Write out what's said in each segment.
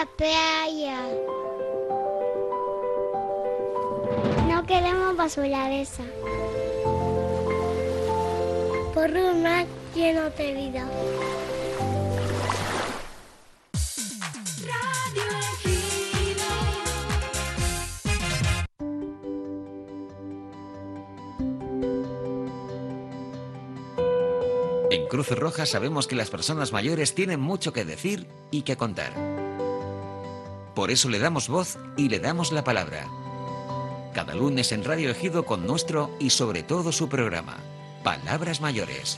la playa. No queremos basura de esa. Por un mar lleno de vida. En Cruz Roja sabemos que las personas mayores tienen mucho que decir y que contar. Por eso le damos voz y le damos la palabra. Cada lunes en Radio Ejido con nuestro y sobre todo su programa, Palabras Mayores.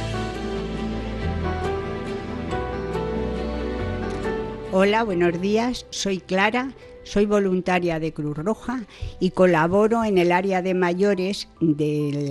Hola, buenos días, soy Clara, soy voluntaria de Cruz Roja y colaboro en el área de mayores del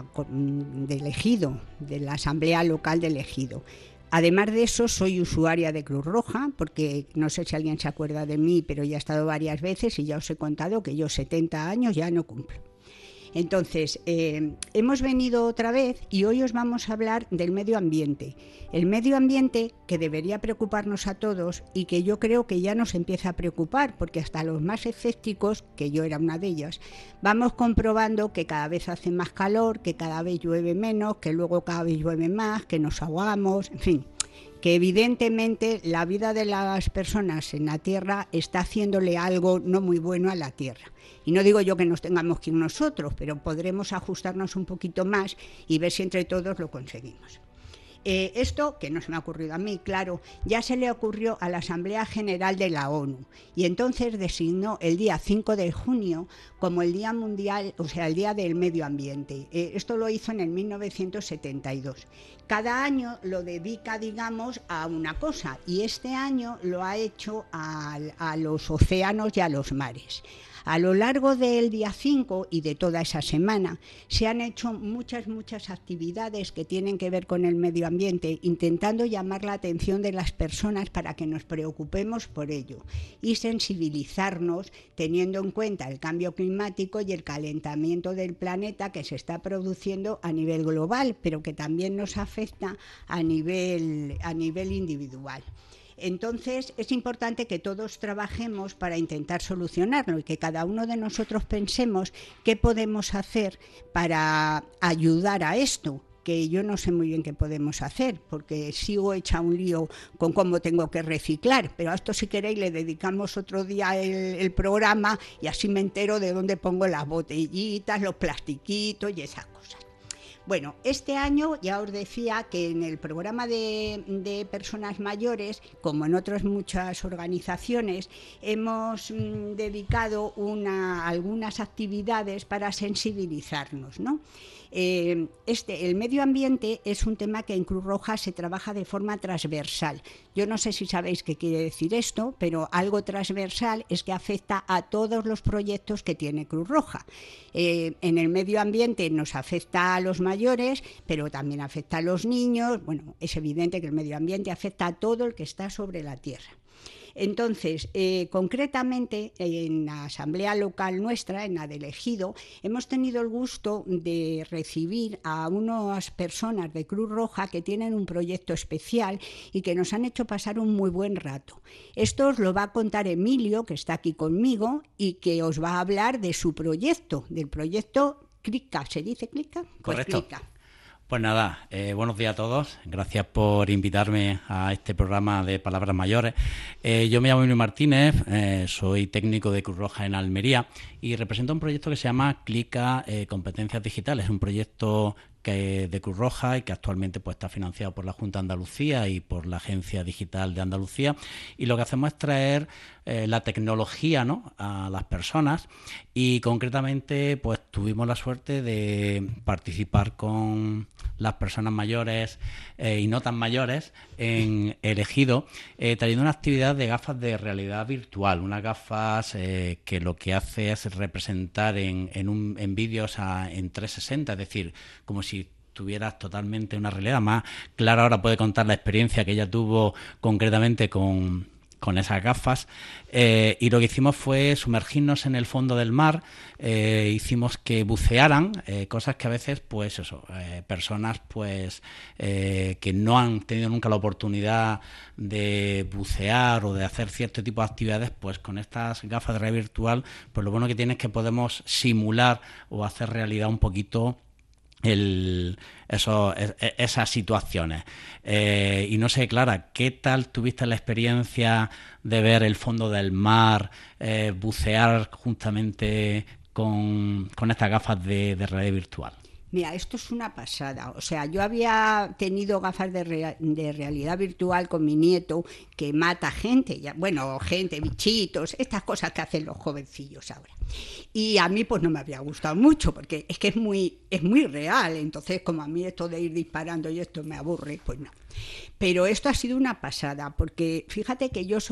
Ejido, de la Asamblea Local del Ejido. Además de eso, soy usuaria de Cruz Roja, porque no sé si alguien se acuerda de mí, pero ya he estado varias veces y ya os he contado que yo 70 años ya no cumplo. Entonces, hemos venido otra vez y hoy os vamos a hablar del medio ambiente. El medio ambiente que debería preocuparnos a todos y que yo creo que ya nos empieza a preocupar, porque hasta los más escépticos, que yo era una de ellas, vamos comprobando que cada vez hace más calor, que cada vez llueve menos, que luego cada vez llueve más, que nos ahogamos, en fin, que evidentemente la vida de las personas en la Tierra está haciéndole algo no muy bueno a la Tierra. Y no digo yo que nos tengamos que ir nosotros, pero podremos ajustarnos un poquito más y ver si entre todos lo conseguimos. Esto, que no se me ha ocurrido a mí, claro, ya se le ocurrió a la Asamblea General de la ONU y entonces designó el día 5 de junio como el Día Mundial, o sea, el Día del Medio Ambiente. Esto lo hizo en el 1972. Cada año lo dedica, digamos, a una cosa y este año lo ha hecho a los océanos y a los mares. A lo largo del día 5 y de toda esa semana se han hecho muchas actividades que tienen que ver con el medio ambiente, intentando llamar la atención de las personas para que nos preocupemos por ello y sensibilizarnos teniendo en cuenta el cambio climático y el calentamiento del planeta que se está produciendo a nivel global, pero que también nos afecta a nivel individual. Entonces es importante que todos trabajemos para intentar solucionarlo y que cada uno de nosotros pensemos qué podemos hacer para ayudar a esto, que yo no sé muy bien qué podemos hacer, porque sigo hecha un lío con cómo tengo que reciclar, pero a esto si queréis le dedicamos otro día el programa y así me entero de dónde pongo las botellitas, los plastiquitos y esas cosas. Bueno, este año ya os decía que en el programa de personas mayores, como en otras muchas organizaciones, hemos dedicado algunas actividades para sensibilizarnos, ¿no? El medio ambiente es un tema que en Cruz Roja se trabaja de forma transversal. Yo no sé si sabéis qué quiere decir esto, pero algo transversal es que afecta a todos los proyectos que tiene Cruz Roja. En el medio ambiente nos afecta a los mayores, pero también afecta a los niños. Bueno, es evidente que el medio ambiente afecta a todo el que está sobre la Tierra. Entonces, concretamente en la asamblea local nuestra, en la del Ejido, hemos tenido el gusto de recibir a unas personas de Cruz Roja que tienen un proyecto especial y que nos han hecho pasar un muy buen rato. Esto os lo va a contar Emilio, que está aquí conmigo, y que os va a hablar de su proyecto, del proyecto CLICA. ¿Se dice CLICA? Pues correcto. CLICA. Pues nada, buenos días a todos. Gracias por invitarme a este programa de Palabras Mayores. Yo me llamo Emilio Martínez, soy técnico de Cruz Roja en Almería y represento un proyecto que se llama CLICA Competencias Digitales. Es un proyecto de Cruz Roja y que actualmente pues está financiado por la Junta de Andalucía y por la Agencia Digital de Andalucía, y lo que hacemos es traer la tecnología, ¿no?, a las personas, y concretamente pues tuvimos la suerte de participar con las personas mayores y no tan mayores en el Ejido, trayendo una actividad de gafas de realidad virtual, unas gafas que lo que hace es representar en vídeos en 360, es decir, como si tuvieras totalmente una realidad más. Clara ahora puede contar la experiencia que ella tuvo concretamente con con esas gafas, y lo que hicimos fue sumergirnos en el fondo del mar. Hicimos que bucearan, cosas que a veces pues eso, personas pues que no han tenido nunca la oportunidad de bucear o de hacer cierto tipo de actividades, pues con estas gafas de realidad virtual, pues lo bueno que tiene es que podemos simular o hacer realidad un poquito esas situaciones. Y no sé, Clara, ¿qué tal tuviste la experiencia de ver el fondo del mar, bucear justamente con estas gafas de realidad virtual? Mira, esto es una pasada. O sea, yo había tenido gafas de realidad virtual con mi nieto que mata gente, gente, bichitos, estas cosas que hacen los jovencillos ahora. Y a mí pues no me había gustado mucho porque es que es muy real. Entonces, como a mí esto de ir disparando y esto me aburre, pues no. Pero esto ha sido una pasada, porque fíjate que yo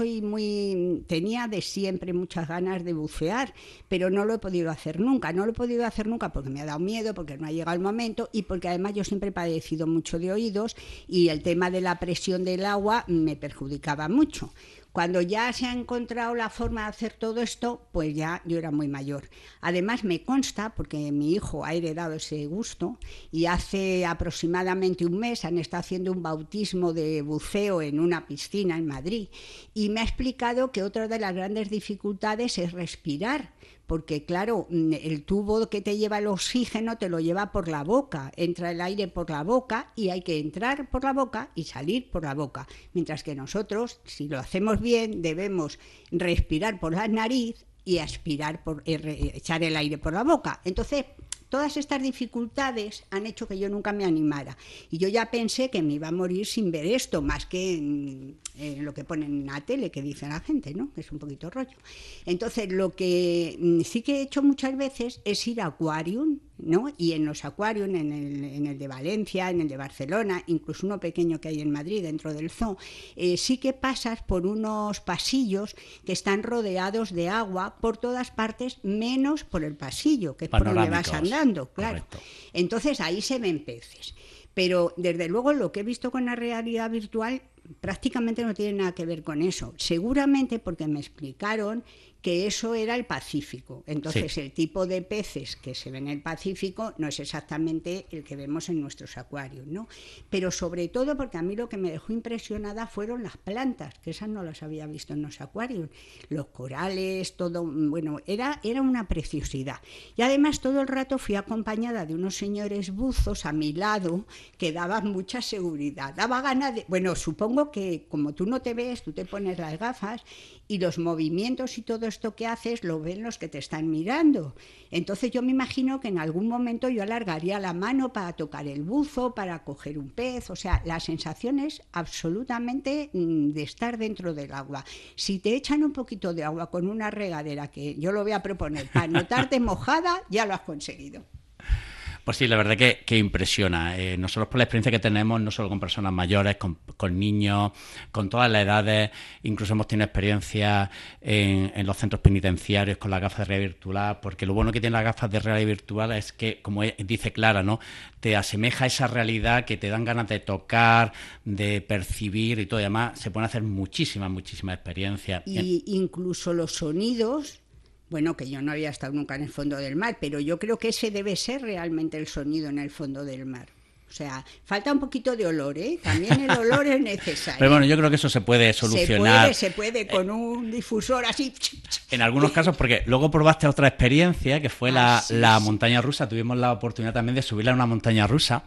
tenía de siempre muchas ganas de bucear, pero no lo he podido hacer nunca. No lo he podido hacer nunca porque me ha dado miedo, porque no ha llegado el momento y porque además yo siempre he padecido mucho de oídos y el tema de la presión del agua me perjudicaba mucho. Cuando ya se ha encontrado la forma de hacer todo esto, pues ya yo era muy mayor. Además me consta, porque mi hijo ha heredado ese gusto, y hace aproximadamente un mes han estado haciendo un bautismo de buceo en una piscina en Madrid, y me ha explicado que otra de las grandes dificultades es respirar, porque claro, el tubo que te lleva el oxígeno te lo lleva por la boca, entra el aire por la boca y hay que entrar por la boca y salir por la boca, mientras que nosotros, si lo hacemos bien, debemos respirar por la nariz y aspirar echar el aire por la boca. Entonces, todas estas dificultades han hecho que yo nunca me animara. Y yo ya pensé que me iba a morir sin ver esto, más que en lo que ponen en la tele, que dice la gente, ¿no? Que es un poquito rollo. Entonces, lo que sí que he hecho muchas veces es ir a Aquarium, ¿no? Y en los Aquarium, en el de Valencia, en el de Barcelona, incluso uno pequeño que hay en Madrid, dentro del zoo, sí que pasas por unos pasillos que están rodeados de agua por todas partes, menos por el pasillo, que es por donde vas andando, claro. Correcto. Entonces ahí se ven peces. Pero desde luego lo que he visto con la realidad virtual prácticamente no tiene nada que ver con eso. Seguramente porque me explicaron que eso era el Pacífico. Entonces, sí, el tipo de peces que se ven en el Pacífico no es exactamente el que vemos en nuestros acuarios, ¿no? Pero sobre todo porque a mí lo que me dejó impresionada fueron las plantas, que esas no las había visto en los acuarios. Los corales, todo, bueno, era una preciosidad. Y además todo el rato fui acompañada de unos señores buzos a mi lado que daban mucha seguridad. Daba ganas de... Bueno, supongo que como tú no te ves, tú te pones las gafas y los movimientos y todo esto que haces lo ven los que te están mirando. Entonces yo me imagino que en algún momento yo alargaría la mano para tocar el buzo, para coger un pez. O sea, la sensación es absolutamente de estar dentro del agua. Si te echan un poquito de agua con una regadera, que yo lo voy a proponer, para notarte mojada, ya lo has conseguido. Pues sí, la verdad que impresiona. Nosotros por la experiencia que tenemos, no solo con personas mayores, con niños, con todas las edades, incluso hemos tenido experiencia en los centros penitenciarios con las gafas de realidad virtual, porque lo bueno que tienen las gafas de realidad virtual es que, como dice Clara, ¿no?, te asemeja a esa realidad que te dan ganas de tocar, de percibir y todo. Y además se pueden hacer muchísimas experiencias. Y incluso los sonidos... Bueno, que yo no había estado nunca en el fondo del mar, pero yo creo que ese debe ser realmente el sonido en el fondo del mar. O sea, falta un poquito de olor, ¿eh? También el olor es necesario. Pero bueno, yo creo que eso se puede solucionar. Se puede con un difusor así. En algunos casos, porque luego probaste otra experiencia, que fue la montaña rusa. Tuvimos la oportunidad también de subirla a una montaña rusa.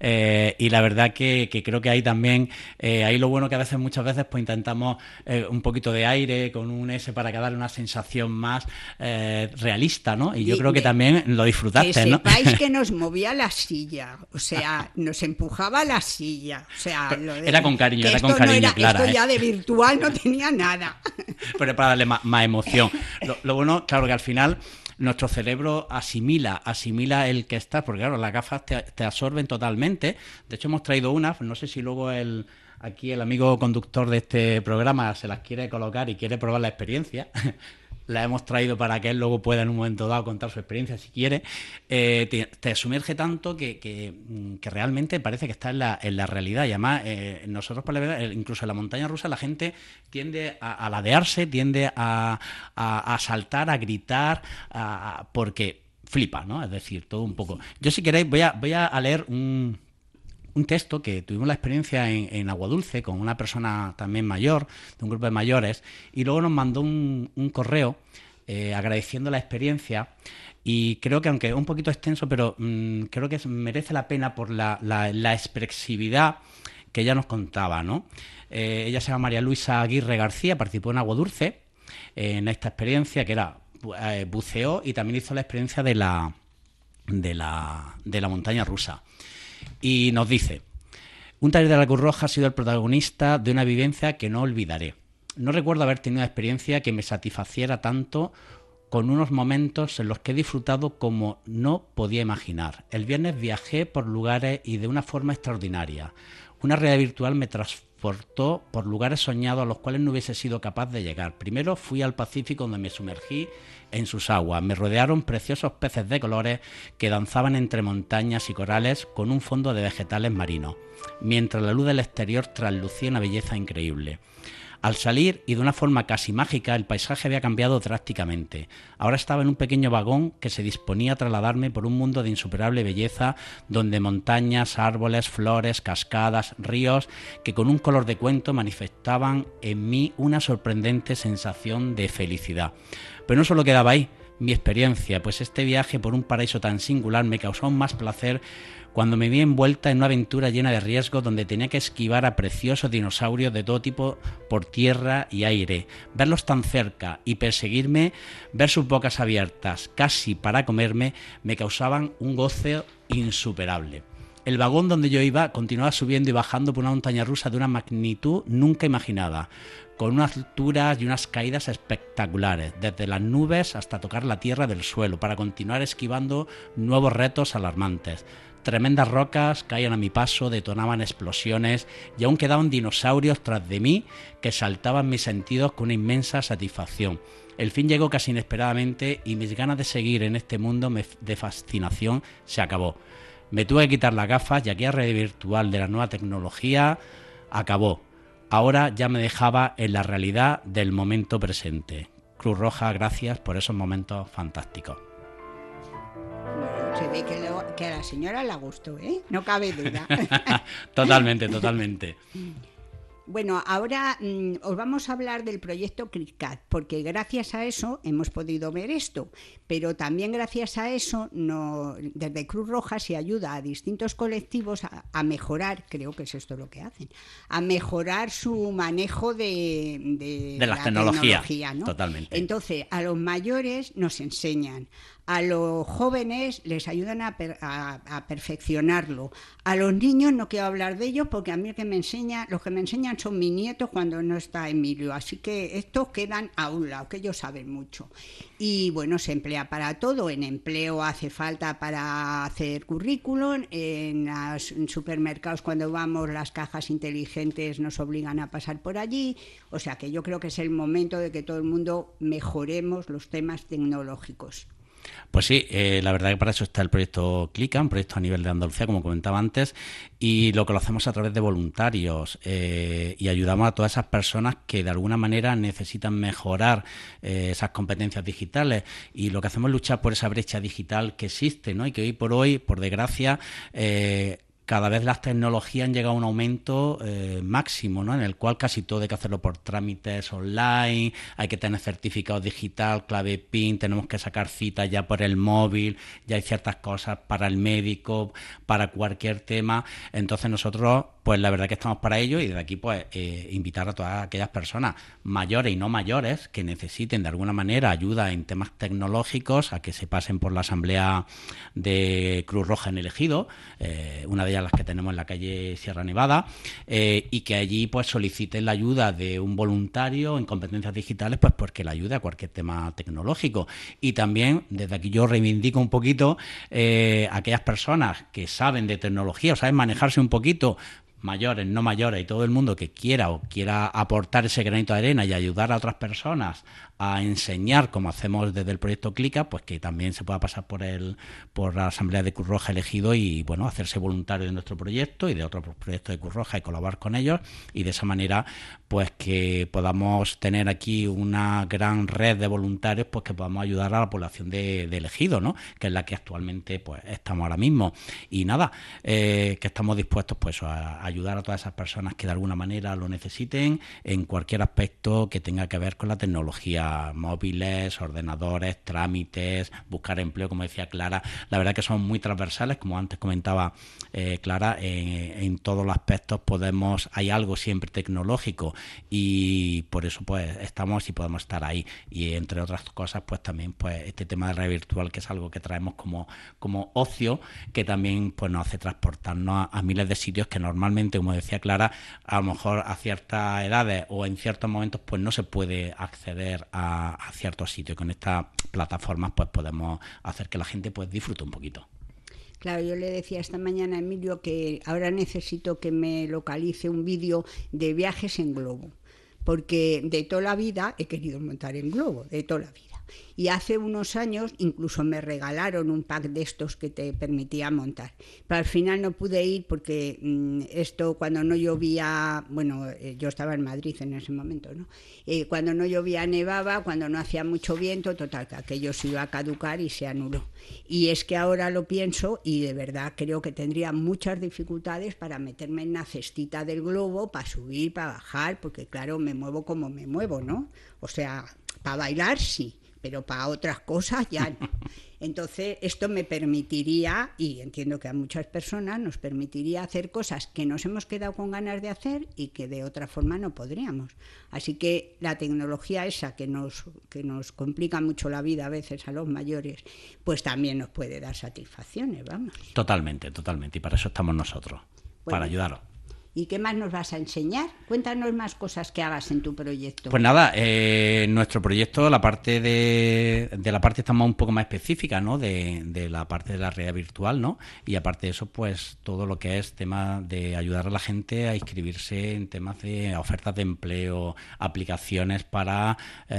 Y la verdad que creo que ahí también, ahí lo bueno que muchas veces pues intentamos un poquito de aire con un S para que darle una sensación más realista, ¿no? Y yo creo que también lo disfrutaste, ¿no? Que sepáis que nos movía la silla, o sea... Nos empujaba la silla, o sea... Era con cariño, Clara. Esto ya de virtual no tenía nada. Pero para darle más emoción. Lo bueno, claro, que al final nuestro cerebro asimila el que estás, porque claro, las gafas te absorben totalmente. De hecho, hemos traído unas, no sé si luego aquí el amigo conductor de este programa se las quiere colocar y quiere probar la experiencia. la hemos traído para que él luego pueda en un momento dado contar su experiencia si quiere, te sumerge tanto que realmente parece que está en la realidad. Y además nosotros, incluso en la montaña rusa, la gente tiende a ladearse, tiende a saltar, a gritar, porque flipa, ¿no? Es decir, todo un poco. Yo, si queréis, voy a leer un texto que tuvimos la experiencia en Aguadulce con una persona también mayor, de un grupo de mayores, y luego nos mandó un correo agradeciendo la experiencia. Y creo que, aunque es un poquito extenso, pero creo que merece la pena por la expresividad que ella nos contaba, ¿no? Ella se llama María Luisa Aguirre García, participó en Aguadulce en esta experiencia, que era buceó, y también hizo la experiencia de la montaña rusa. Y nos dice: un taller de la Cruz Roja ha sido el protagonista de una vivencia que no olvidaré. No recuerdo haber tenido una experiencia que me satisfaciera tanto, con unos momentos en los que he disfrutado como no podía imaginar. El viernes viajé por lugares y de una forma extraordinaria. Una realidad virtual me transportó por lugares soñados a los cuales no hubiese sido capaz de llegar. Primero fui al Pacífico, donde me sumergí en sus aguas. Me rodearon preciosos peces de colores que danzaban entre montañas y corales con un fondo de vegetales marinos, mientras la luz del exterior traslucía una belleza increíble. Al salir, y de una forma casi mágica, el paisaje había cambiado drásticamente. Ahora estaba en un pequeño vagón que se disponía a trasladarme por un mundo de insuperable belleza, donde montañas, árboles, flores, cascadas, ríos, que con un color de cuento manifestaban en mí una sorprendente sensación de felicidad. Pero no solo quedaba ahí mi experiencia, pues este viaje por un paraíso tan singular me causó aún más placer cuando me vi envuelta en una aventura llena de riesgos, donde tenía que esquivar a preciosos dinosaurios de todo tipo por tierra y aire, verlos tan cerca y perseguirme, ver sus bocas abiertas casi para comerme, me causaban un goce insuperable. El vagón donde yo iba continuaba subiendo y bajando por una montaña rusa de una magnitud nunca imaginada, con unas alturas y unas caídas espectaculares, desde las nubes hasta tocar la tierra del suelo, para continuar esquivando nuevos retos alarmantes. Tremendas rocas caían a mi paso, detonaban explosiones y aún quedaban dinosaurios tras de mí que saltaban mis sentidos con una inmensa satisfacción. El fin llegó casi inesperadamente y mis ganas de seguir en este mundo de fascinación se acabó. Me tuve que quitar las gafas y aquella red virtual de la nueva tecnología acabó. Ahora ya me dejaba en la realidad del momento presente. Cruz Roja, gracias por esos momentos fantásticos. Se ve que a la señora le gustó, ¿eh? No cabe duda. Totalmente, totalmente. Bueno, ahora os vamos a hablar del proyecto CRICAT, porque gracias a eso hemos podido ver esto, pero también gracias a eso desde Cruz Roja se ayuda a distintos colectivos a mejorar, creo que es esto lo que hacen, a mejorar su manejo de la tecnología, ¿no? Totalmente. Entonces, a los mayores nos enseñan, a los jóvenes les ayudan a perfeccionarlo. A los niños no quiero hablar de ellos porque a mí los que me enseñan son mis nietos cuando no está Emilio. Así que estos quedan a un lado, que ellos saben mucho. Y bueno, se emplea para todo. En empleo hace falta para hacer currículum. En los supermercados, cuando vamos, las cajas inteligentes nos obligan a pasar por allí. O sea que yo creo que es el momento de que todo el mundo mejoremos los temas tecnológicos. Pues sí, la verdad que para eso está el proyecto CLICA, un proyecto a nivel de Andalucía, como comentaba antes, y lo hacemos a través de voluntarios y ayudamos a todas esas personas que de alguna manera necesitan mejorar esas competencias digitales, y lo que hacemos es luchar por esa brecha digital que existe, ¿no? Y que hoy por hoy, por desgracia, cada vez las tecnologías han llegado a un aumento máximo, ¿no? En el cual casi todo hay que hacerlo por trámites online, hay que tener certificado digital, clave PIN, tenemos que sacar citas ya por el móvil, ya hay ciertas cosas para el médico, para cualquier tema. Entonces nosotros, pues la verdad que estamos para ello, y desde aquí pues invitar a todas aquellas personas mayores y no mayores que necesiten de alguna manera ayuda en temas tecnológicos a que se pasen por la asamblea de Cruz Roja en el Ejido, una de ellas las que tenemos en la calle Sierra Nevada, y que allí pues soliciten la ayuda de un voluntario en competencias digitales, pues porque le ayude a cualquier tema tecnológico. Y también desde aquí yo reivindico un poquito aquellas personas que saben de tecnología o saben manejarse un poquito, mayores, no mayores y todo el mundo que quiera aportar ese granito de arena y ayudar a otras personas a enseñar como hacemos desde el proyecto Clica, pues que también se pueda pasar por la Asamblea de Cruz Roja Elegido y bueno, hacerse voluntario de nuestro proyecto y de otros proyectos de Cruz Roja y colaborar con ellos, y de esa manera pues que podamos tener aquí una gran red de voluntarios pues que podamos ayudar a la población de Elegido, ¿no? Que es la que actualmente pues estamos ahora mismo. Y nada, que estamos dispuestos pues a ayudar a todas esas personas que de alguna manera lo necesiten en cualquier aspecto que tenga que ver con la tecnología, móviles, ordenadores, trámites, buscar empleo, como decía Clara. La verdad que son muy transversales, como antes comentaba Clara, en todos los aspectos hay algo siempre tecnológico, y por eso pues estamos y podemos estar ahí. Y entre otras cosas pues también pues este tema de red virtual, que es algo que traemos como ocio, que también pues nos hace transportarnos a miles de sitios que normalmente, como decía Clara, a lo mejor a ciertas edades o en ciertos momentos pues no se puede acceder a ciertos sitios. Con estas plataformas pues podemos hacer que la gente pues disfrute un poquito. Claro, yo le decía esta mañana a Emilio que ahora necesito que me localice un vídeo de viajes en globo, porque de toda la vida he querido montar en globo, de toda la vida. Y hace unos años incluso me regalaron un pack de estos que te permitía montar, pero al final no pude ir porque esto cuando no llovía, bueno, yo estaba en Madrid en ese momento, ¿no? Cuando no llovía nevaba, cuando no hacía mucho viento, total, que aquello se iba a caducar y se anuló. Y es que ahora lo pienso y de verdad creo que tendría muchas dificultades para meterme en la cestita del globo, para subir, para bajar, porque claro, me muevo como me muevo, ¿no? O sea, para bailar sí, pero para otras cosas ya no. Entonces, esto me permitiría, y entiendo que a muchas personas nos permitiría hacer cosas que nos hemos quedado con ganas de hacer y que de otra forma no podríamos. Así que la tecnología esa que nos complica mucho la vida a veces a los mayores, pues también nos puede dar satisfacciones, vamos. Totalmente, y para eso estamos nosotros, bueno, para ayudaros. ¿Y qué más nos vas a enseñar? Cuéntanos más cosas que hagas en tu proyecto. Pues nada, nuestro proyecto, la parte de la parte estamos un poco más específica, ¿no? De la parte de la realidad virtual, ¿no? Y aparte de eso, pues todo lo que es tema de ayudar a la gente a inscribirse en temas de ofertas de empleo, aplicaciones para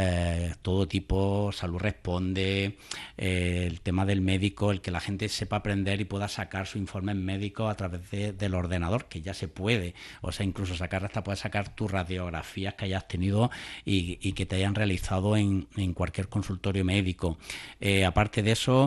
todo tipo, Salud Responde, el tema del médico, el que la gente sepa aprender y pueda sacar su informe médico a través del ordenador, que ya se puede. O sea, incluso puedes sacar tus radiografías que hayas tenido y que te hayan realizado en cualquier consultorio médico. Aparte de eso,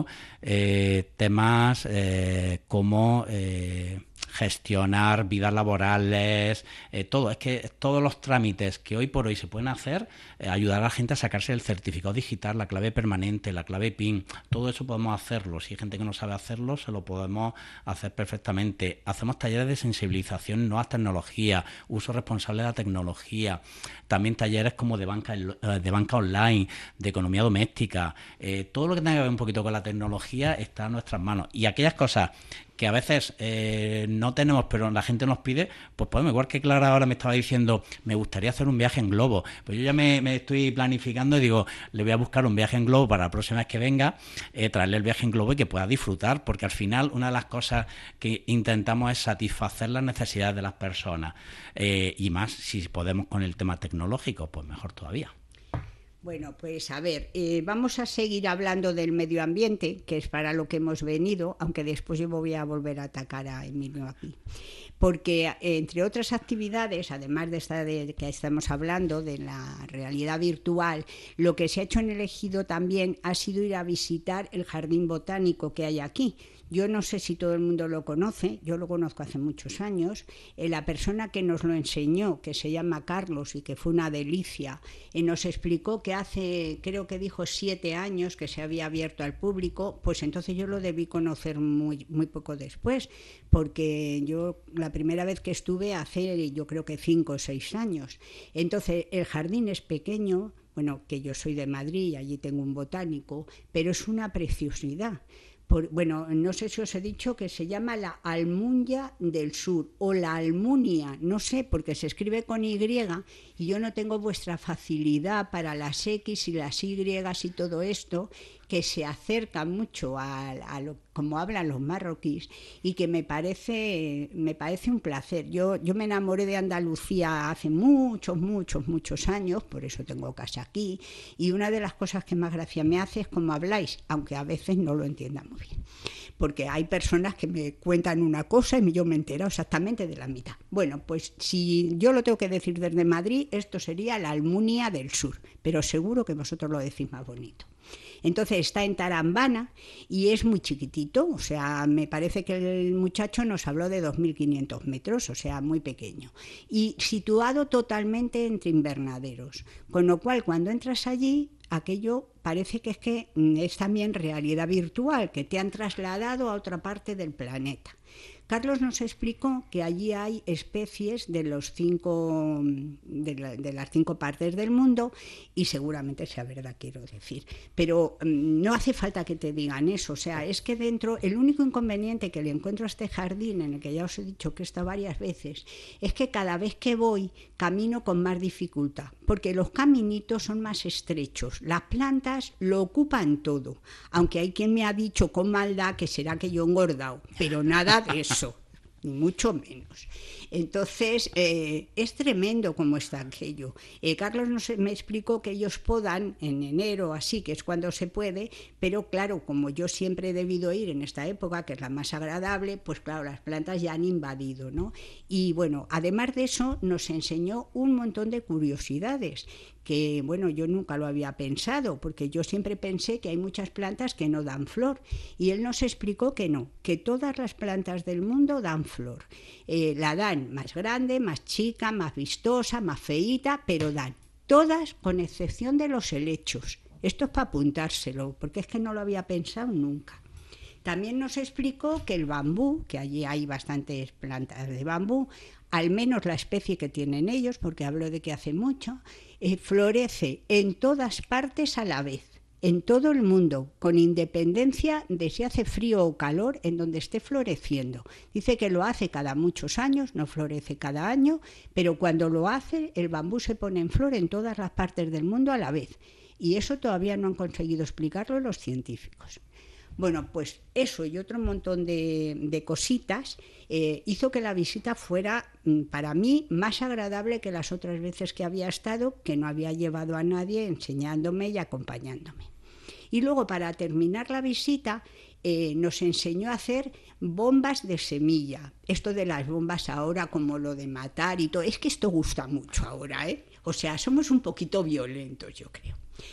temas como gestionar vidas laborales, todo. Es que todos los trámites que hoy por hoy se pueden hacer, ayudar a la gente a sacarse el certificado digital, la clave permanente, la clave PIN, todo eso podemos hacerlo. Si hay gente que no sabe hacerlo, se lo podemos hacer perfectamente. Hacemos talleres de sensibilización en nuevas tecnologías, uso responsable de la tecnología, también talleres como de banca online, de economía doméstica, todo lo que tenga que ver un poquito con la tecnología está en nuestras manos. Y aquellas cosas que a veces no tenemos, pero la gente nos pide, pues podemos, igual que Clara ahora me estaba diciendo, me gustaría hacer un viaje en globo, pues yo ya me estoy planificando y digo, le voy a buscar un viaje en globo para la próxima vez que venga, traerle el viaje en globo y que pueda disfrutar, porque al final una de las cosas que intentamos es satisfacer las necesidades de las personas, y más si podemos con el tema tecnológico, pues mejor todavía. Bueno, pues a ver, vamos a seguir hablando del medio ambiente, que es para lo que hemos venido, aunque después yo voy a volver a atacar a Emilio aquí. Porque entre otras actividades, además de esta de que estamos hablando, de la realidad virtual, lo que se ha hecho en el Ejido también ha sido ir a visitar el jardín botánico que hay aquí. Yo no sé si todo el mundo lo conoce, yo lo conozco hace muchos años. La persona que nos lo enseñó, que se llama Carlos y que fue una delicia, nos explicó que hace, creo que dijo 7 años que se había abierto al público, pues entonces yo lo debí conocer muy poco después, porque yo la primera vez que estuve hace yo creo que 5 o 6 años. Entonces el jardín es pequeño, bueno, que yo soy de Madrid y allí tengo un botánico, pero es una preciosidad. Bueno, no sé si os he dicho que se llama la Almunia del Sur o la Almunia, no sé, porque se escribe con Y y yo no tengo vuestra facilidad para las X y las Y y todo esto, que se acerca mucho a lo como hablan los marroquíes y que me parece un placer. Yo me enamoré de Andalucía hace muchos años, por eso tengo casa aquí, y una de las cosas que más gracia me hace es cómo habláis, aunque a veces no lo entiendan muy bien, porque hay personas que me cuentan una cosa y yo me he enterado exactamente de la mitad. Bueno, pues si yo lo tengo que decir desde Madrid, esto sería la Almunia del Sur, pero seguro que vosotros lo decís más bonito. Entonces está en Tarambana y es muy chiquitito, o sea, me parece que el muchacho nos habló de 2.500 metros, o sea, muy pequeño, y situado totalmente entre invernaderos, con lo cual cuando entras allí, aquello parece que es también realidad virtual, que te han trasladado a otra parte del planeta. Carlos nos explicó que allí hay especies de las 5 partes del mundo y seguramente sea verdad, quiero decir. Pero no hace falta que te digan eso. O sea, es que dentro, el único inconveniente que le encuentro a este jardín, en el que ya os he dicho que he estado varias veces, es que cada vez que voy camino con más dificultad, porque los caminitos son más estrechos. Las plantas lo ocupan todo, aunque hay quien me ha dicho con maldad que será que yo he engordado, pero nada de eso. Ni mucho menos. Entonces, es tremendo cómo está aquello. Carlos me explicó que ellos podan en enero, así que es cuando se puede, pero claro, como yo siempre he debido ir en esta época, que es la más agradable, pues claro, las plantas ya han invadido, ¿no? Y bueno, además de eso, nos enseñó un montón de curiosidades, que bueno, yo nunca lo había pensado, porque yo siempre pensé que hay muchas plantas que no dan flor, y él nos explicó que no, que todas las plantas del mundo dan flor. La dan más grande, más chica, más vistosa, más feíta, pero dan todas, con excepción de los helechos. Esto es para apuntárselo, porque es que no lo había pensado nunca. También nos explicó que el bambú, que allí hay bastantes plantas de bambú, al menos la especie que tienen ellos, porque hablo de que hace mucho, florece en todas partes a la vez, en todo el mundo, con independencia de si hace frío o calor, en donde esté floreciendo. Dice que lo hace cada muchos años, no florece cada año, pero cuando lo hace, el bambú se pone en flor en todas las partes del mundo a la vez. Y eso todavía no han conseguido explicarlo los científicos. Bueno, pues eso y otro montón de cositas hizo que la visita fuera, para mí, más agradable que las otras veces que había estado, que no había llevado a nadie enseñándome y acompañándome. Y luego, para terminar la visita, nos enseñó a hacer bombas de semilla. Esto de las bombas ahora, como lo de matar y todo, es que esto gusta mucho ahora, ¿eh? O sea, somos un poquito violentos, yo creo.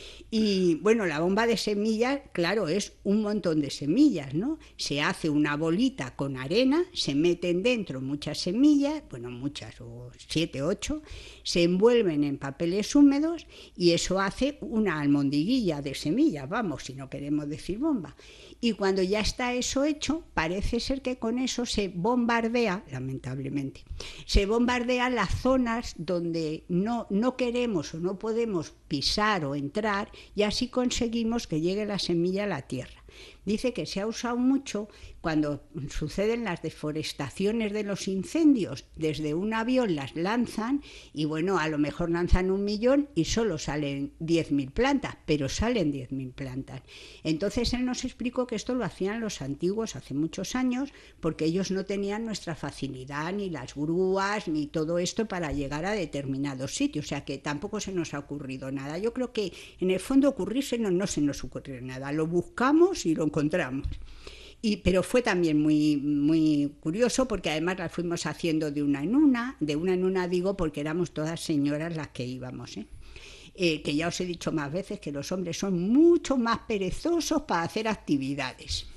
Y bueno, la bomba de semillas, claro, es un montón de semillas, ¿no? Se hace una bolita con arena, se meten dentro muchas semillas, bueno, muchas, o 7, 8, se envuelven en papeles húmedos y eso hace una almondiguilla de semillas, vamos, si no queremos decir bomba. Y cuando ya está eso hecho, parece ser que con eso se bombardea, lamentablemente, se bombardean las zonas donde no queremos o no podemos pisar o entrar, y así conseguimos que llegue la semilla a la tierra. Dice que se ha usado mucho cuando suceden las deforestaciones de los incendios. Desde un avión las lanzan y bueno, a lo mejor lanzan 1.000.000 y solo salen 10.000 plantas, pero salen 10.000 plantas. Entonces él nos explicó que esto lo hacían los antiguos hace muchos años porque ellos no tenían nuestra facilidad, ni las grúas, ni todo esto para llegar a determinados sitios. O sea que tampoco se nos ha ocurrido nada. Yo creo que en el fondo ocurrírsenos no se nos ocurrió nada. Lo buscamos y lo encontramos. Pero fue también muy, muy curioso porque además las fuimos haciendo de una en una digo porque éramos todas señoras las que íbamos, que ya os he dicho más veces que los hombres son mucho más perezosos para hacer actividades.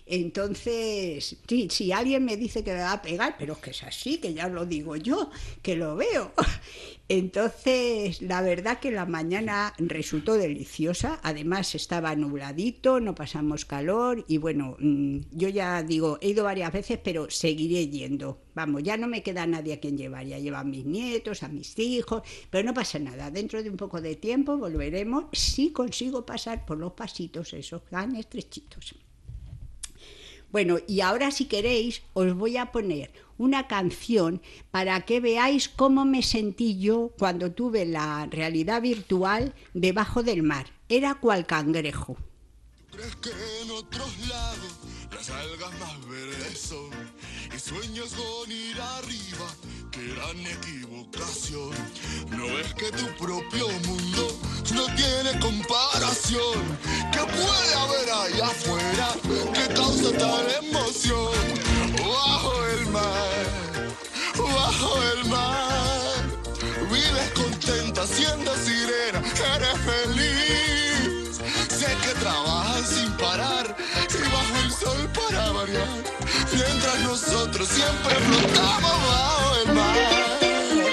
Entonces, sí, si alguien me dice que me va a pegar, pero es que es así, que ya lo digo yo, que lo veo. Entonces, la verdad que la mañana resultó deliciosa, además estaba nubladito, no pasamos calor y bueno, yo ya digo, he ido varias veces, pero seguiré yendo. Vamos, ya no me queda nadie a quien llevar, ya llevan a mis nietos, a mis hijos, pero no pasa nada, dentro de un poco de tiempo volveremos si consigo pasar por los pasitos esos tan estrechitos. Bueno, y ahora si queréis os voy a poner una canción para que veáis cómo me sentí yo cuando tuve la realidad virtual debajo del mar. Era cual cangrejo. Crees que en otros lados las algas más verdes son y sueños con ir arriba, que gran equivocación. No ves que tu propio mundo no tiene comparación. ¿Qué puede haber ahí afuera que causa tal emoción? Bajo el mar, vives contenta siendo sirena, eres feliz. Sé que trabajan sin parar y bajo el sol para variar, mientras nosotros siempre flotamos bajo el mar.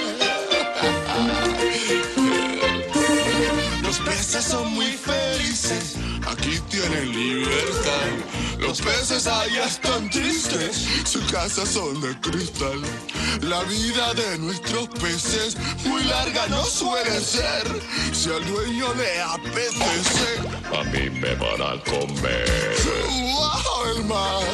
Los peces son muy felices, aquí tienen libertad. Los peces allá están tristes, sus casas son de cristal. La vida de nuestros peces muy larga no suele ser. Si al dueño le apetece, a mí me van a comer. Bajo el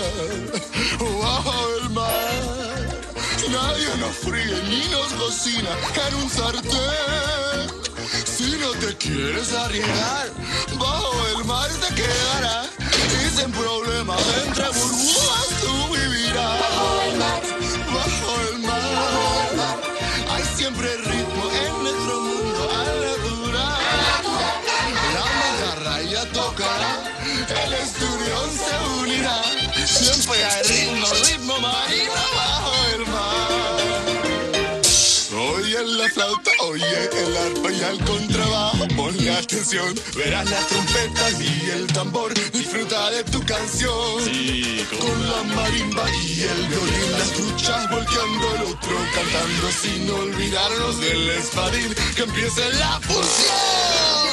mar, nadie nos fríe ni nos cocina en un sartén. Si no te quieres arriesgar, bajo el mar te quedarás y sin problemas entre burbujas tú vivirás. Bajo el mar, hay siempre ritmo en nuestro mundo al natural. La macarra ya tocará, el esturión se unirá. Siempre hay ritmo marino bajo el mar. Oye la flauta, oye el arpa y el contrabajo, ponle atención, verás las trompetas y el tambor, disfruta de tu canción. Sí, con la marimba y el violín, las truchas volteando, el otro cantando, sin olvidarnos del espadín, que empiece la fusión.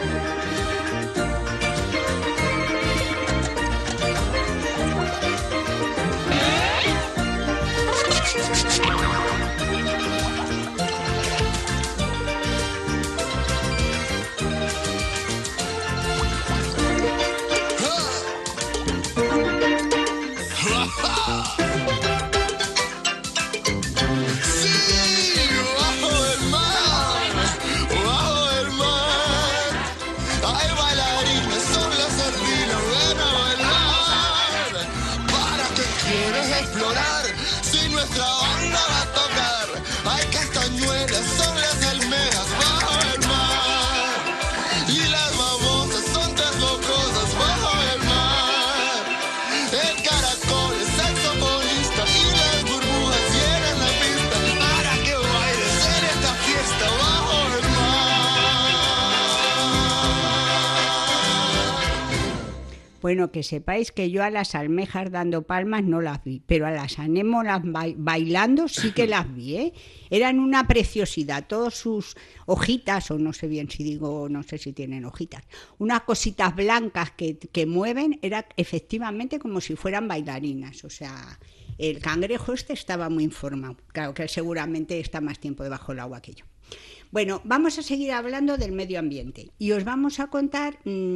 Bueno, que sepáis que yo a las almejas dando palmas no las vi, pero a las anémonas bailando sí que las vi, ¿eh? Eran una preciosidad, todas sus hojitas, o no sé bien si digo, no sé si tienen hojitas, unas cositas blancas que mueven, era efectivamente como si fueran bailarinas, o sea, el cangrejo este estaba muy informado, claro que él seguramente está más tiempo debajo del agua que yo. Bueno, vamos a seguir hablando del medio ambiente y os vamos a contar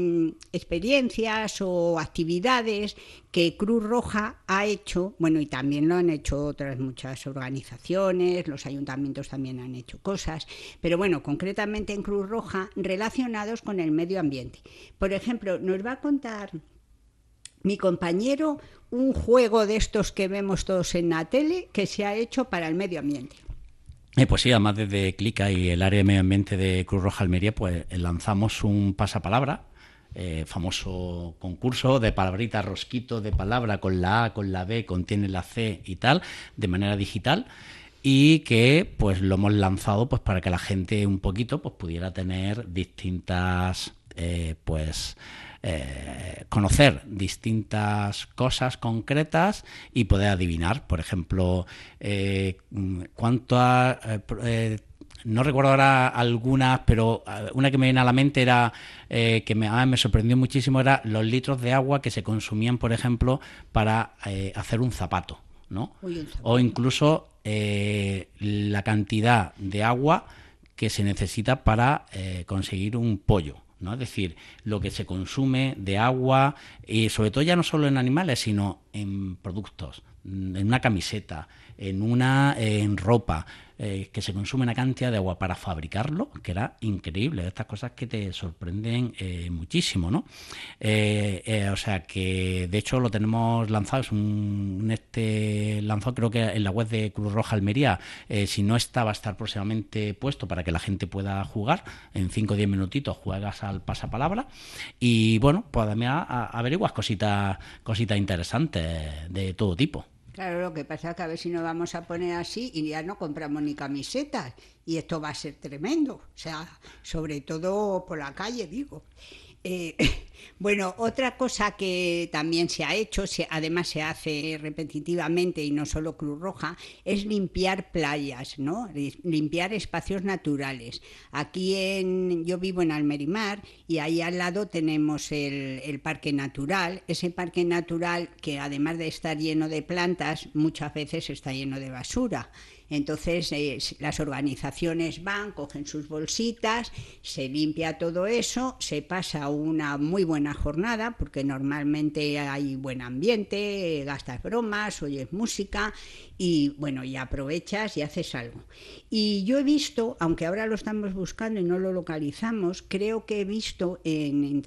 experiencias o actividades que Cruz Roja ha hecho, bueno, y también lo han hecho otras muchas organizaciones, los ayuntamientos también han hecho cosas, pero bueno, concretamente en Cruz Roja relacionados con el medio ambiente. Por ejemplo, nos va a contar mi compañero un juego de estos que vemos todos en la tele que se ha hecho para el medio ambiente. Pues sí, además desde CLICA y el área de medio ambiente de Cruz Roja Almería, pues lanzamos un pasapalabra, famoso concurso de palabrita rosquito de palabra con la A, con la B, contiene la C y tal, de manera digital, y que pues lo hemos lanzado pues para que la gente un poquito pues pudiera tener distintas conocer distintas cosas concretas y poder adivinar, por ejemplo, no recuerdo ahora algunas, pero una que me viene a la mente era que me sorprendió muchísimo, era los litros de agua que se consumían, por ejemplo, para hacer un zapato, ¿no? O incluso la cantidad de agua que se necesita para conseguir un pollo, ¿no? Es decir, lo que se consume de agua, y sobre todo ya no solo en animales, sino en productos, en una camiseta, en ropa, que se consume una cantidad de agua para fabricarlo, que era increíble. Estas cosas que te sorprenden muchísimo, ¿no? O sea que, de hecho, lo tenemos lanzado, es lanzado creo que en la web de Cruz Roja Almería. Si no está, va a estar próximamente puesto para que la gente pueda jugar. En 5 o 10 minutitos juegas al pasapalabra y, bueno, pues además averiguas cositas interesantes de todo tipo. Claro, lo que pasa es que a ver si nos vamos a poner así y ya no compramos ni camisetas y esto va a ser tremendo, o sea, sobre todo por la calle, digo. Bueno, otra cosa que también se ha hecho, además se hace repetitivamente y no solo Cruz Roja, es limpiar playas, ¿no? Limpiar espacios naturales. Aquí yo vivo en Almerimar y ahí al lado tenemos el parque natural. Ese parque natural que además de estar lleno de plantas, muchas veces está lleno de basura. Entonces las organizaciones van, cogen sus bolsitas, se limpia todo eso, se pasa una muy buena jornada porque normalmente hay buen ambiente, gastas bromas, oyes música y bueno, y aprovechas y haces algo. Y yo he visto, aunque ahora lo estamos buscando y no lo localizamos, creo que he visto en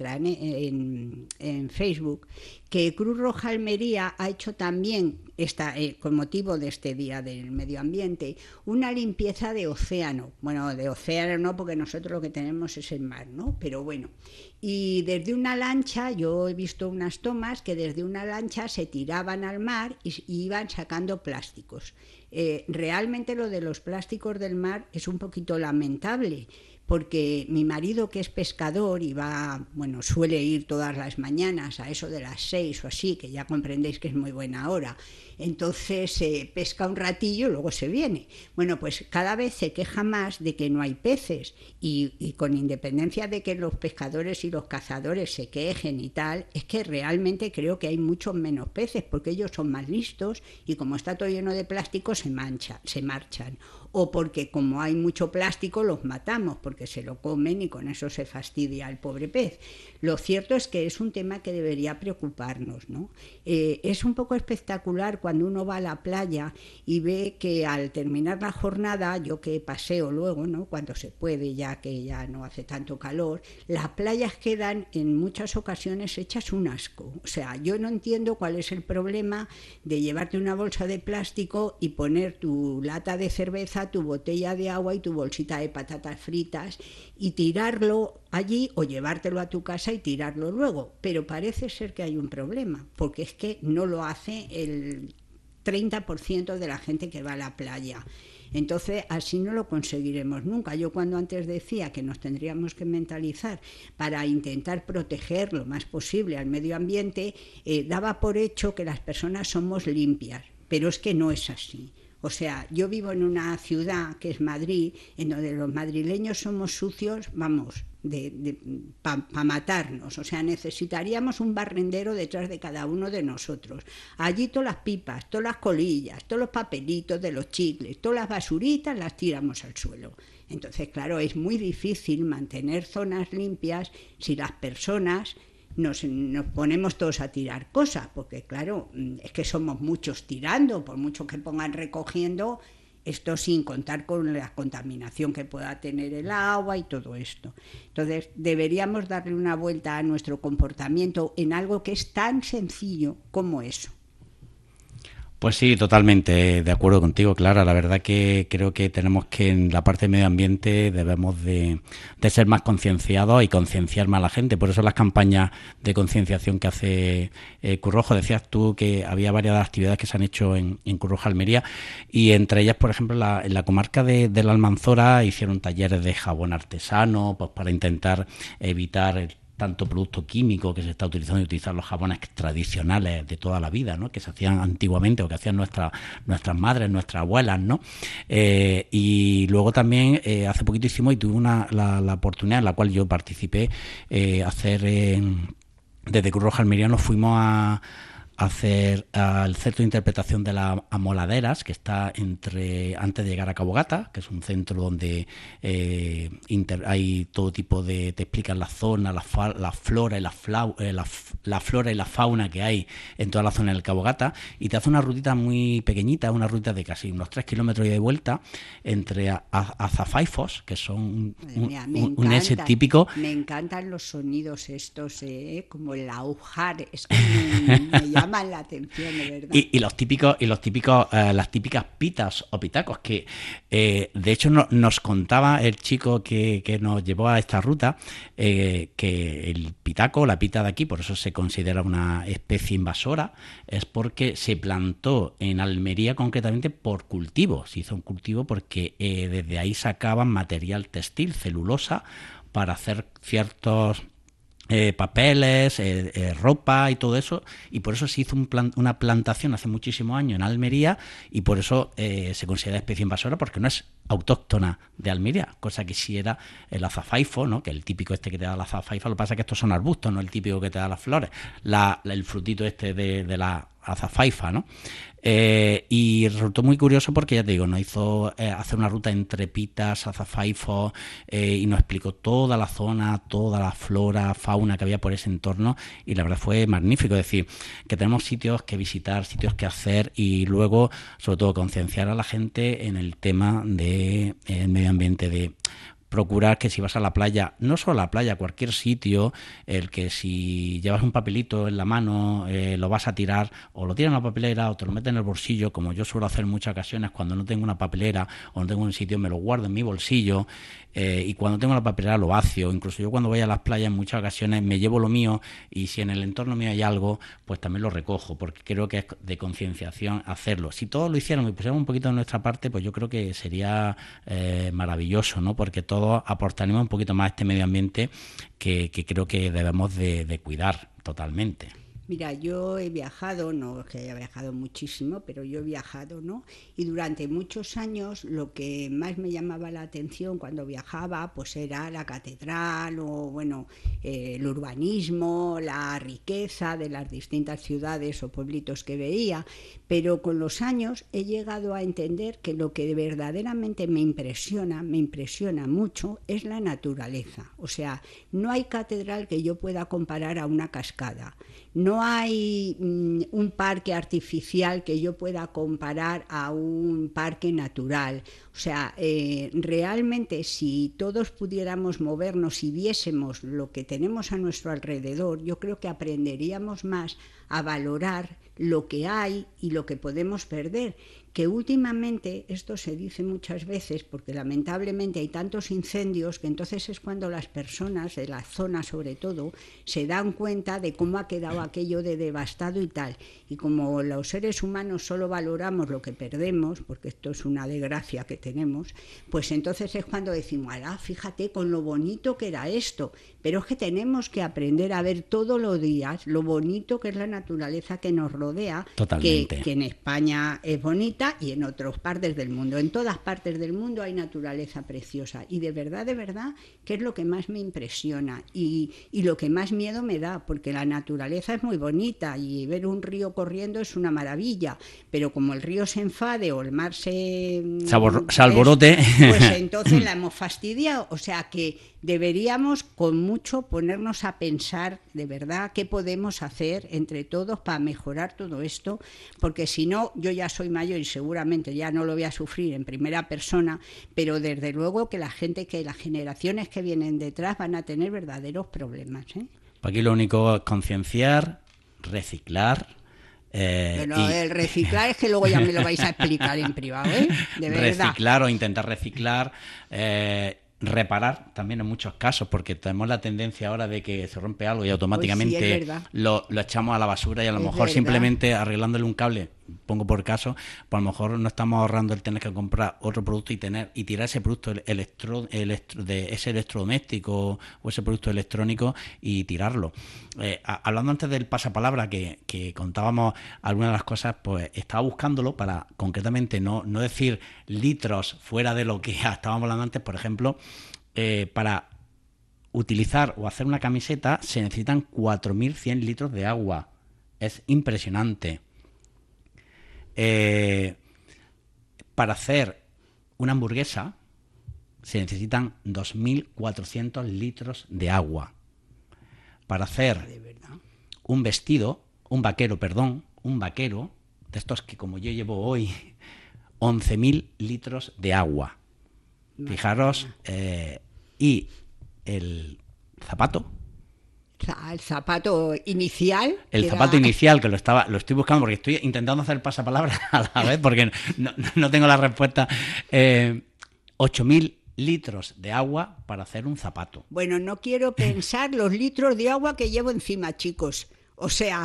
Facebook que Cruz Roja Almería ha hecho también, con motivo de este Día del Medio Ambiente, una limpieza de océano. Bueno, de océano no, porque nosotros lo que tenemos es el mar, ¿no? Pero bueno, y desde una lancha, yo he visto unas tomas que desde una lancha se tiraban al mar y iban sacando plásticos. Realmente lo de los plásticos del mar es un poquito lamentable, porque mi marido, que es pescador y suele ir todas las mañanas a eso de las 6 o así, que ya comprendéis que es muy buena hora, entonces pesca un ratillo y luego se viene. Bueno, pues cada vez se queja más de que no hay peces y con independencia de que los pescadores y los cazadores se quejen y tal, es que realmente creo que hay muchos menos peces porque ellos son más listos y como está todo lleno de plástico se marchan. O porque como hay mucho plástico los matamos porque se lo comen y con eso se fastidia el pobre pez. Lo cierto es que es un tema que debería preocuparnos, ¿no? Es un poco espectacular cuando uno va a la playa y ve que al terminar la jornada, yo que paseo luego, ¿no?, cuando se puede, ya que ya no hace tanto calor, las playas quedan en muchas ocasiones hechas un asco. O sea, yo no entiendo cuál es el problema de llevarte una bolsa de plástico y poner tu lata de cerveza, tu botella de agua y tu bolsita de patatas fritas y tirarlo allí o llevártelo a tu casa y tirarlo luego. Pero parece ser que hay un problema, porque es que no lo hace el 30% de la gente que va a la playa. Entonces así no lo conseguiremos nunca. Yo cuando antes decía que nos tendríamos que mentalizar para intentar proteger lo más posible al medio ambiente, daba por hecho que las personas somos limpias, pero es que no es así. O sea, yo vivo en una ciudad que es Madrid, en donde los madrileños somos sucios, vamos, para matarnos. O sea, necesitaríamos un barrendero detrás de cada uno de nosotros. Allí todas las pipas, todas las colillas, todos los papelitos de los chicles, todas las basuritas las tiramos al suelo. Entonces, claro, es muy difícil mantener zonas limpias si las personas nos ponemos todos a tirar cosas, porque claro, es que somos muchos tirando, por mucho que pongan recogiendo, esto sin contar con la contaminación que pueda tener el agua y todo esto. Entonces deberíamos darle una vuelta a nuestro comportamiento en algo que es tan sencillo como eso. Pues sí, totalmente de acuerdo contigo, Clara. La verdad que creo que tenemos que en la parte de medio ambiente debemos de ser más concienciados y concienciar más a la gente. Por eso las campañas de concienciación que hace Cruz Roja, decías tú que había varias actividades que se han hecho en Cruz Roja Almería y entre ellas, por ejemplo, en la comarca de la Almanzora hicieron talleres de jabón artesano pues para intentar evitar tanto producto químico que se está utilizando y utilizar los jabones tradicionales de toda la vida, ¿no?, que se hacían antiguamente o que hacían nuestras madres, nuestras abuelas, ¿no? Y luego también hace poquito hicimos y tuve la oportunidad en la cual yo participé hacer desde Cruz Roja Almería nos fuimos a hacer al centro de interpretación de las Amoladeras, que está antes de llegar a Cabo Gata, que es un centro donde hay todo tipo de, te explican la zona, la flora y la flora y la fauna que hay en toda la zona del Cabo Gata, y te hace una rutita muy pequeñita, una ruta de casi unos 3 kilómetros y de vuelta entre azafaifos, que son un ese típico. Me encantan los sonidos estos, como el aujar, es que me llaman la atención, de verdad. Y los típicos, las típicas pitas o pitacos que de hecho nos contaba el chico que nos llevó a esta ruta, que el pitaco, la pita de aquí, por eso se considera una especie invasora, es porque se plantó en Almería concretamente por cultivo. Se hizo un cultivo porque desde ahí sacaban material textil, celulosa, para hacer ciertos papeles, ropa y todo eso, y por eso se hizo una plantación hace muchísimos años en Almería, y por eso se considera especie invasora, porque no es autóctona de Almería, cosa que sí era el azafaifo, ¿no? Que el típico este que te da la azafaifa. Lo que pasa es que estos son arbustos, no el típico que te da las flores, el frutito este de la azafaifa, ¿no? Y resultó muy curioso porque, ya te digo, nos hizo hacer una ruta entre pitas, azafaifos, y nos explicó toda la zona, toda la flora, fauna que había por ese entorno, y la verdad fue magnífico. Es decir, que tenemos sitios que visitar, sitios que hacer, y luego, sobre todo, concienciar a la gente en el tema del medio ambiente, de procurar que si vas a la playa, no solo a la playa, cualquier sitio, el que si llevas un papelito en la mano, lo vas a tirar, o lo tiras en la papelera o te lo metes en el bolsillo, como yo suelo hacer en muchas ocasiones cuando no tengo una papelera o no tengo un sitio, me lo guardo en mi bolsillo, y cuando tengo la papelera lo vacío. Incluso yo cuando voy a las playas en muchas ocasiones me llevo lo mío, y si en el entorno mío hay algo, pues también lo recojo, porque creo que es de concienciación hacerlo. Si todos lo hiciéramos y pusiéramos un poquito de nuestra parte, pues yo creo que sería maravilloso, ¿no? Porque todos aportaremos un poquito más a este medio ambiente que creo que debemos de cuidar totalmente. Mira, yo he viajado, no es que haya viajado muchísimo, pero yo he viajado, ¿no? Y durante muchos años lo que más me llamaba la atención cuando viajaba, pues era la catedral, o bueno, el urbanismo, la riqueza de las distintas ciudades o pueblitos que veía. Pero con los años he llegado a entender que lo que verdaderamente me impresiona mucho, es la naturaleza. O sea, no hay catedral que yo pueda comparar a una cascada. No hay un parque artificial que yo pueda comparar a un parque natural. O sea, realmente si todos pudiéramos movernos y viésemos lo que tenemos a nuestro alrededor, yo creo que aprenderíamos más a valorar lo que hay y lo que podemos perder. Que últimamente, esto se dice muchas veces, porque lamentablemente hay tantos incendios, que entonces es cuando las personas de la zona, sobre todo, se dan cuenta de cómo ha quedado aquello de devastado y tal. Y como los seres humanos solo valoramos lo que perdemos, porque esto es una desgracia que tenemos, pues entonces es cuando decimos, fíjate con lo bonito que era esto. Pero es que tenemos que aprender a ver todos los días lo bonito que es la naturaleza que nos rodea, que en España es bonita, y en otras partes del mundo. En todas partes del mundo hay naturaleza preciosa, y de verdad, que es lo que más me impresiona y lo que más miedo me da, porque la naturaleza es muy bonita y ver un río corriendo es una maravilla, pero como el río se enfade o el mar se alborote, pues entonces la hemos fastidiado. O sea que deberíamos con mucho ponernos a pensar de verdad qué podemos hacer entre todos para mejorar todo esto, porque si no, yo ya soy mayor y seguramente ya no lo voy a sufrir en primera persona, pero desde luego que las generaciones que vienen detrás van a tener verdaderos problemas, ¿eh? Aquí lo único es concienciar, reciclar. El reciclar es que luego ya me lo vais a explicar en privado, ¿eh? De verdad. Reciclar o intentar reciclar, reparar también en muchos casos, porque tenemos la tendencia ahora de que se rompe algo y automáticamente lo echamos a la basura, y a lo mejor simplemente arreglándole un cable, pongo por caso, pues a lo mejor no estamos ahorrando el tener que comprar otro producto y tirar ese producto de ese electrodoméstico o ese producto electrónico y tirarlo. Hablando antes del pasapalabra que contábamos algunas de las cosas, pues estaba buscándolo para concretamente no decir litros fuera de lo que estábamos hablando antes. Por ejemplo, para utilizar o hacer una camiseta se necesitan 4.100 litros de agua. es impresionante. Para hacer una hamburguesa se necesitan 2.400 litros de agua. Para hacer un vaquero, de estos que como yo llevo hoy, 11.000 litros de agua. Fijaros, y el zapato. El zapato inicial. El zapato inicial, que lo estoy buscando porque estoy intentando hacer pasapalabra a la vez porque no tengo la respuesta. 8.000 litros de agua para hacer un zapato. Bueno, no quiero pensar los litros de agua que llevo encima, chicos. O sea,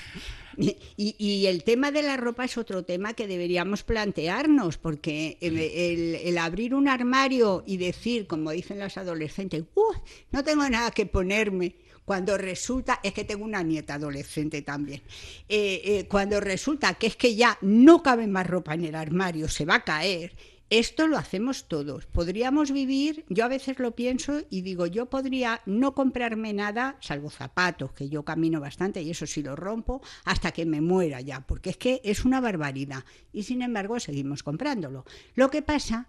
y el tema de la ropa es otro tema que deberíamos plantearnos, porque el abrir un armario y decir, como dicen las adolescentes, no tengo nada que ponerme, cuando resulta, es que tengo una nieta adolescente también, cuando resulta que es que ya no cabe más ropa en el armario, se va a caer. Esto lo hacemos todos. Podríamos vivir, yo a veces lo pienso y digo, yo podría no comprarme nada, salvo zapatos, que yo camino bastante y eso sí lo rompo, hasta que me muera ya, porque es que es una barbaridad. Y sin embargo seguimos comprándolo. Lo que pasa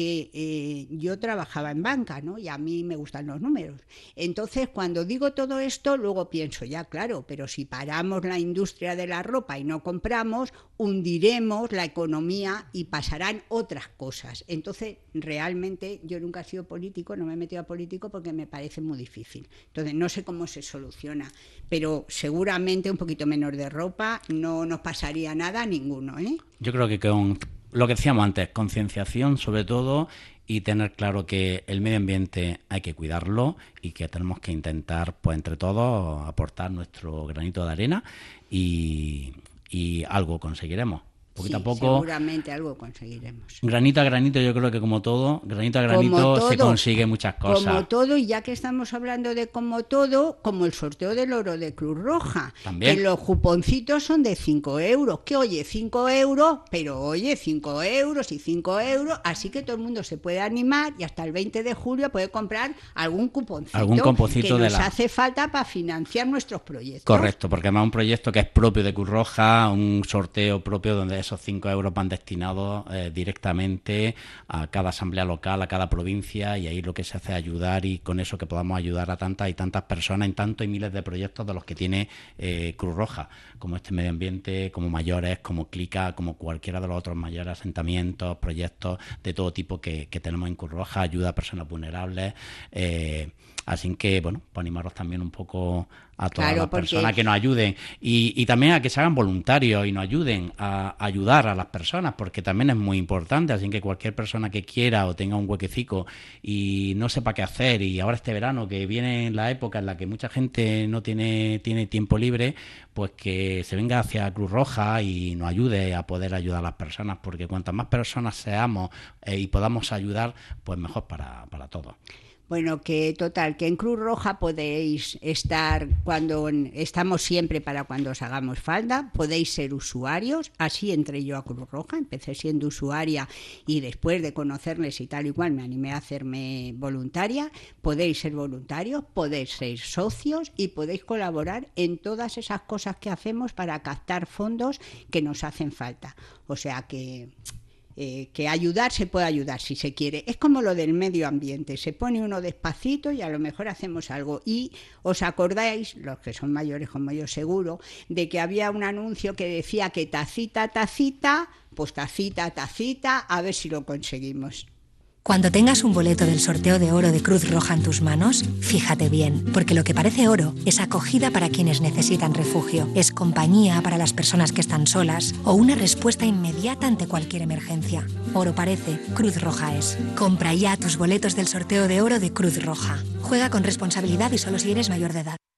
que yo trabajaba en banca, ¿no? Y a mí me gustan los números. Entonces, cuando digo todo esto, luego pienso, ya claro, pero si paramos la industria de la ropa y no compramos, hundiremos la economía y pasarán otras cosas. Entonces, realmente, yo nunca he sido político, no me he metido a político porque me parece muy difícil. Entonces, no sé cómo se soluciona, pero seguramente un poquito menos de ropa no nos pasaría nada a ninguno, ¿eh? Yo creo que con lo que decíamos antes, concienciación sobre todo, y tener claro que el medio ambiente hay que cuidarlo y que tenemos que intentar, pues entre todos, aportar nuestro granito de arena y algo conseguiremos. Poquito a poco, seguramente algo conseguiremos. Granito a granito, yo creo que como todo, granito a granito se consigue muchas cosas. Como todo, y ya que estamos hablando de como todo, como el sorteo del oro de Cruz Roja. También. Que los cuponcitos son de 5 euros. Que oye, 5 euros, pero oye, 5 euros y 5 euros. Así que todo el mundo se puede animar y hasta el 20 de julio puede comprar algún cuponcito. Que nos hace falta para financiar nuestros proyectos. Correcto, porque además es un proyecto que es propio de Cruz Roja, un sorteo propio donde esos 5 euros van destinados directamente a cada asamblea local, a cada provincia, y ahí lo que se hace es ayudar, y con eso que podamos ayudar a tantas y tantas personas en tantos y miles de proyectos de los que tiene Cruz Roja, como este medio ambiente, como mayores, como Clica, como cualquiera de los otros mayores asentamientos, proyectos de todo tipo que tenemos en Cruz Roja, ayuda a personas vulnerables. Así que, bueno, pues animaros también un poco a todas las personas que nos ayuden y también a que se hagan voluntarios y nos ayuden a ayudar a las personas, porque también es muy importante. Así que cualquier persona que quiera o tenga un huequecico y no sepa qué hacer, y ahora este verano que viene la época en la que mucha gente no tiene tiempo libre, pues que se venga hacia Cruz Roja y nos ayude a poder ayudar a las personas, porque cuantas más personas seamos y podamos ayudar, pues mejor para todos. Bueno, que total, que en Cruz Roja podéis estar cuando estamos siempre para cuando os hagamos falta, podéis ser usuarios, así entré yo a Cruz Roja, empecé siendo usuaria y después de conocerles y tal y cual me animé a hacerme voluntaria. Podéis ser voluntarios, podéis ser socios y podéis colaborar en todas esas cosas que hacemos para captar fondos que nos hacen falta. O sea que ayudar se puede ayudar si se quiere. Es como lo del medio ambiente, se pone uno despacito y a lo mejor hacemos algo. Y os acordáis, los que son mayores como yo seguro, de que había un anuncio que decía que tacita, tacita, pues tacita, tacita, a ver si lo conseguimos. Cuando tengas un boleto del sorteo de oro de Cruz Roja en tus manos, fíjate bien, porque lo que parece oro es acogida para quienes necesitan refugio, es compañía para las personas que están solas o una respuesta inmediata ante cualquier emergencia. Oro parece, Cruz Roja es. Compra ya tus boletos del sorteo de oro de Cruz Roja. Juega con responsabilidad y solo si eres mayor de edad.